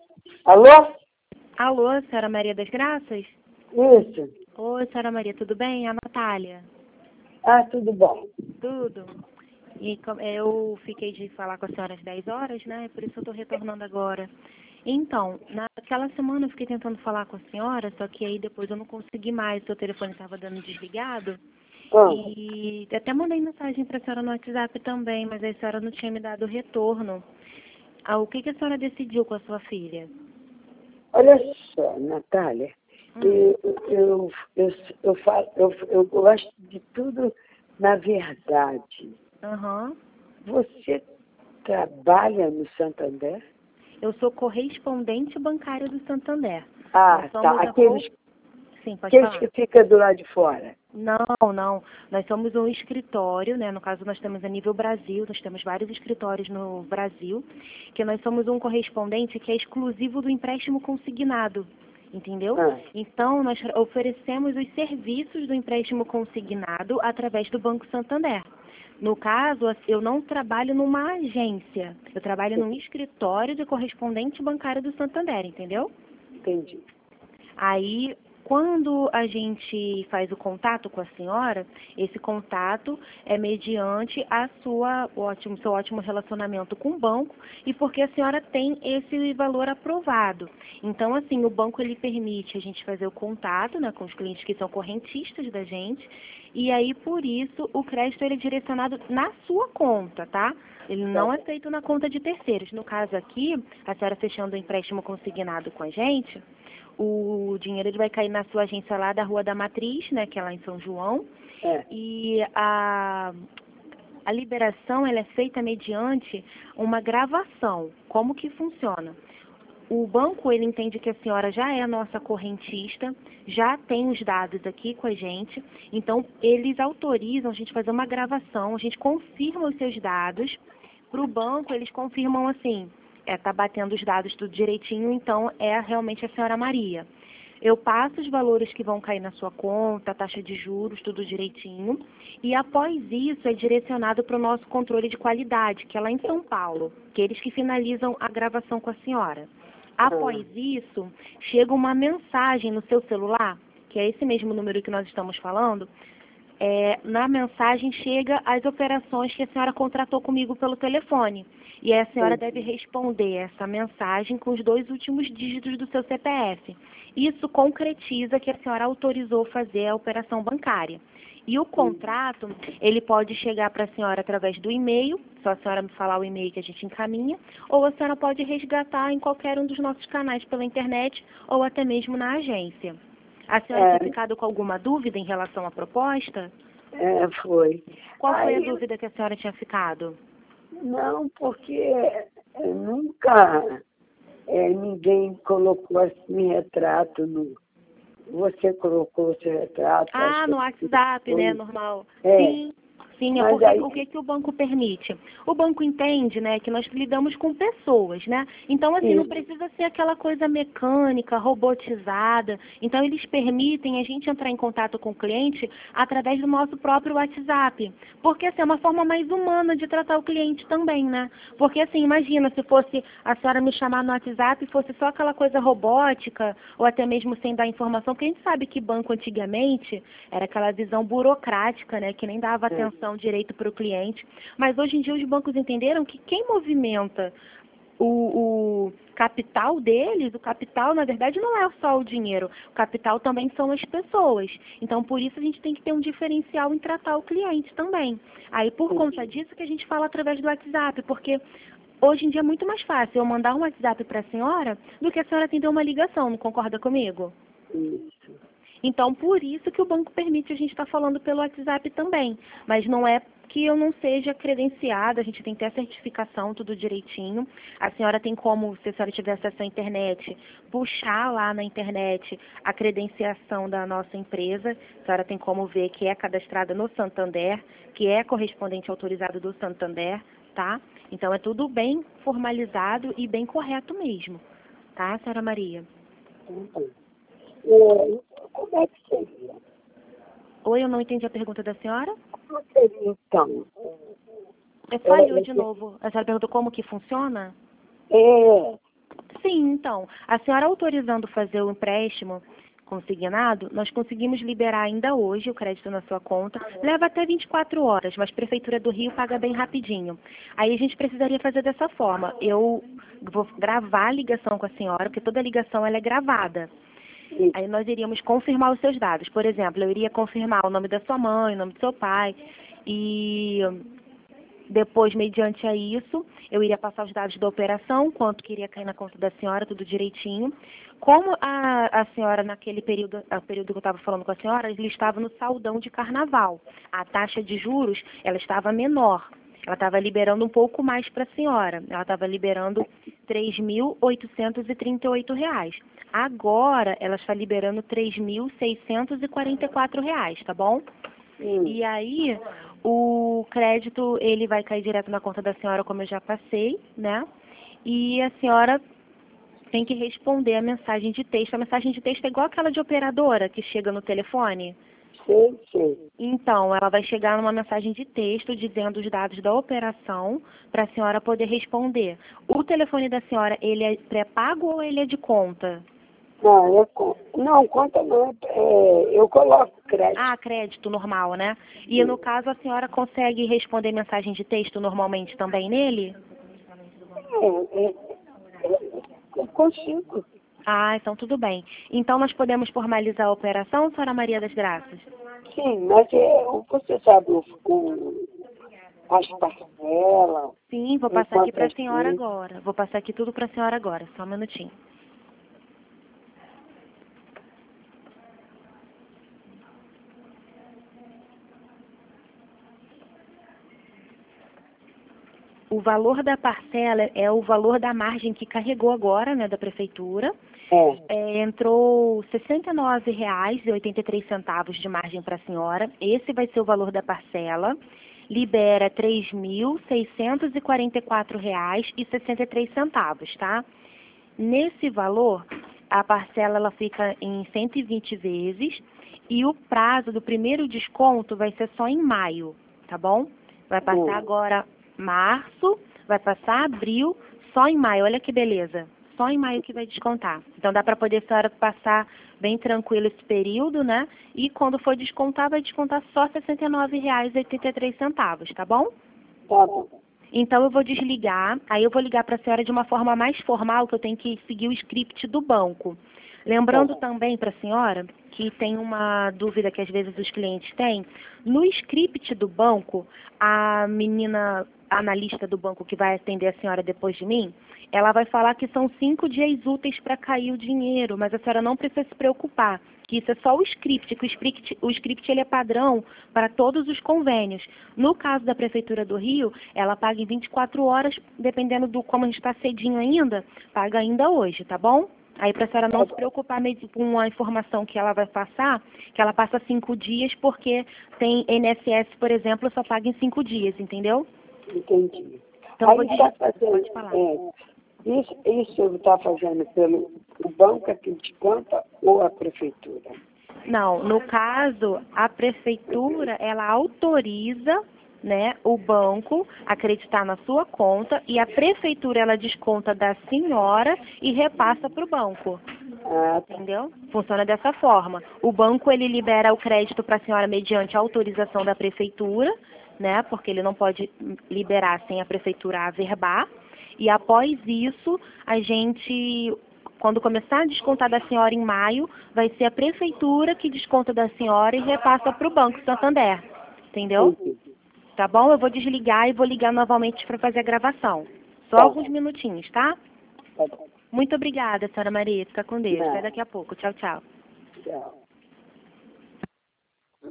Alô? Alô, senhora Maria das Graças? Isso. Oi, senhora Maria, tudo bem? É a Natália. Ah, tudo bom. Tudo. E eu fiquei de falar com a senhora às 10 horas, né? Por isso eu estou retornando agora. Então, naquela semana eu fiquei tentando falar com a senhora, só que aí depois eu não consegui mais, seu telefone estava dando desligado. Ah, E até mandei mensagem para a senhora no WhatsApp também, mas a senhora não tinha me dado retorno. O que a senhora decidiu com a sua filha? olha só, Natália, eu gosto de tudo na verdade. Aham. Você trabalha no Santander? Eu sou correspondente bancária do Santander. Ah, Nós somos tá. Sim, pode Aqueles falar. que ficam do lado de fora. Não, não. Nós somos um escritório, né? No caso, nós temos a nível Brasil, nós temos vários escritórios no Brasil, que nós somos um correspondente que é exclusivo do empréstimo consignado, entendeu? Ah, Então, nós oferecemos os serviços do empréstimo consignado através do Banco Santander. No caso, eu não trabalho numa agência, eu trabalho num escritório de correspondente bancário do Santander, entendeu? entendi. Aí, quando a gente faz o contato com a senhora, esse contato é mediante seu ótimo relacionamento com o banco e porque a senhora tem esse valor aprovado. Então, assim, o banco ele permite a gente fazer o contato, né, com os clientes que são correntistas da gente e aí, por isso, o crédito ele é direcionado na sua conta, tá? Ele não é feito na conta de terceiros. No caso aqui, a senhora fechando o empréstimo consignado com a gente, o dinheiro ele vai cair na sua agência lá da Rua da Matriz, né, que é lá em São João. É. E a liberação ela é feita mediante uma gravação. Como que funciona? O banco ele entende que a senhora já é nossa correntista, já tem os dados aqui com a gente, então eles autorizam a gente fazer uma gravação, a gente confirma os seus dados. Para o banco, eles confirmam assim, tá batendo os dados tudo direitinho, então é realmente a senhora Maria. Eu passo os valores que vão cair na sua conta, a taxa de juros, tudo direitinho. E após isso é direcionado para o nosso controle de qualidade, que é lá em São Paulo, que eles que finalizam a gravação com a senhora. Após isso, chega uma mensagem no seu celular, que é esse mesmo número que nós estamos falando. Na mensagem chega as operações que a senhora contratou comigo pelo telefone. E aí a senhora deve responder essa mensagem com os 2 últimos dígitos do seu CPF. Isso concretiza que a senhora autorizou fazer a operação bancária. E o contrato, ele pode chegar para a senhora através do e-mail, só a senhora me falar o e-mail que a gente encaminha, ou a senhora pode resgatar em qualquer um dos nossos canais pela internet ou até mesmo na agência. A senhora tinha ficado com alguma dúvida em relação à proposta? Foi. Qual foi a dúvida que a senhora tinha ficado? Não, porque nunca ninguém colocou assim retrato no. Você colocou o seu retrato. Ah, no WhatsApp, né? Normal. É. Sim, Mas porque aí- o que que o banco permite? O banco entende, né, que nós lidamos com pessoas, né? Então, assim, não precisa ser aquela coisa mecânica, robotizada. Então, eles permitem a gente entrar em contato com o cliente através do nosso próprio WhatsApp. Porque, assim, é uma forma mais humana de tratar o cliente também, né? Porque, assim, imagina se fosse a senhora me chamar no WhatsApp e fosse só aquela coisa robótica, ou até mesmo sem dar informação, porque a gente sabe que banco antigamente era aquela visão burocrática, né, que nem dava atenção direito para o cliente. Mas hoje em dia os bancos entenderam que quem movimenta o capital deles, o capital na verdade não é só o dinheiro, o capital também são as pessoas. Então por isso a gente tem que ter um diferencial em tratar o cliente também. Aí por conta disso que a gente fala através do WhatsApp, porque hoje em dia é muito mais fácil eu mandar um WhatsApp para a senhora do que a senhora atender uma ligação, não concorda comigo? Isso. Então, por isso que o banco permite a gente estar falando pelo WhatsApp também. Mas não é que eu não seja credenciada, a gente tem que ter a certificação, tudo direitinho. A senhora tem como, se a senhora tiver acesso à internet, puxar lá na internet a credenciação da nossa empresa. A senhora tem como ver que é cadastrada no Santander, que é correspondente autorizado do Santander, tá? Então, é tudo bem formalizado e bem correto mesmo. Tá, senhora Maria? Como é que seria? Oi, eu não entendi a pergunta da senhora. Como seria, então? Falhou de novo. A senhora perguntou como que funciona? É, Sim, Então, a senhora autorizando fazer o empréstimo consignado, nós conseguimos liberar ainda hoje o crédito na sua conta. Leva até 24 horas, mas a Prefeitura do Rio paga bem rapidinho. Aí a gente precisaria fazer dessa forma. Eu vou gravar a ligação com a senhora, porque toda ligação ela é gravada. Isso. Aí nós iríamos confirmar os seus dados. Por exemplo, eu iria confirmar o nome da sua mãe, o nome do seu pai e depois, mediante a isso, eu iria passar os dados da operação, quanto que iria cair na conta da senhora, tudo direitinho. Como a senhora, naquele período, o período que eu estava falando com a senhora, ele estava no saldão de carnaval. A taxa de juros, ela estava menor. Ela estava liberando um pouco mais para a senhora. Ela estava liberando R$ 3.838. Agora, ela está liberando R$ 3.644, tá bom? Sim. E aí, o crédito, ele vai cair direto na conta da senhora, como eu já passei, né? E a senhora tem que responder a mensagem de texto. A mensagem de texto é igual aquela de operadora que chega no telefone. Sei. Então, ela vai chegar numa mensagem de texto dizendo os dados da operação para a senhora poder responder. O telefone da senhora, ele é pré-pago ou ele é de conta? Não, conta não. Eu coloco crédito. Ah, crédito normal, né? E no caso, a senhora consegue responder mensagem de texto normalmente também nele? Eu consigo. Ah, então tudo bem. Então nós podemos formalizar a operação, senhora Maria das Graças? Sim, mas você sabe as parcelas. Sim, vou passar aqui para a senhora Enquanto agora. Vou passar aqui tudo para a senhora agora, só um minutinho. O valor da parcela é o valor da margem que carregou agora, né, da prefeitura. Entrou R$ 69,83 de margem para a senhora. Esse vai ser o valor da parcela. Libera R$ 3.644,63, tá? Nesse valor, a parcela ela fica em 120 vezes e o prazo do primeiro desconto vai ser só em maio, tá bom? Vai passar agora março, vai passar abril, só em maio. Olha que beleza. Só em maio que vai descontar. Então dá para poder a senhora passar bem tranquilo esse período, né? E quando for descontar, vai descontar só R$ 69,83, tá bom? Tá bom. Então eu vou desligar, aí eu vou ligar para a senhora de uma forma mais formal, que eu tenho que seguir o script do banco. Lembrando também para a senhora que tem uma dúvida que às vezes os clientes têm. No script do banco, a menina analista do banco que vai atender a senhora depois de mim, ela vai falar que são 5 dias úteis para cair o dinheiro, mas a senhora não precisa se preocupar, que isso é só o script, que o script ele é padrão para todos os convênios. No caso da Prefeitura do Rio, ela paga em 24 horas, dependendo do como a gente está cedinho ainda, paga ainda hoje, tá bom? Aí para a senhora não se preocupar com a informação que ela vai passar, que ela passa 5 dias, porque tem INSS, por exemplo, só paga em 5 dias, entendeu? Entendi. Então, Aí está fazendo, pode falar. isso está fazendo pelo o banco aqui de conta ou a prefeitura? Não, no caso, a prefeitura, ela autoriza, né, o banco a acreditar na sua conta e a prefeitura, ela desconta da senhora e repassa para o banco. Entendeu? Funciona dessa forma. O banco, ele libera o crédito para a senhora mediante a autorização da prefeitura, né, porque ele não pode liberar sem a prefeitura averbar. E após isso, a gente, quando começar a descontar da senhora em maio, vai ser a prefeitura que desconta da senhora e repassa para o Banco Santander. Entendeu? Tá bom? Eu vou desligar e vou ligar novamente para fazer a gravação. Só alguns minutinhos, tá? Tá bom. Muito obrigada, senhora Maria. Fica com Deus. Até daqui a pouco. Tchau, tchau. Tchau.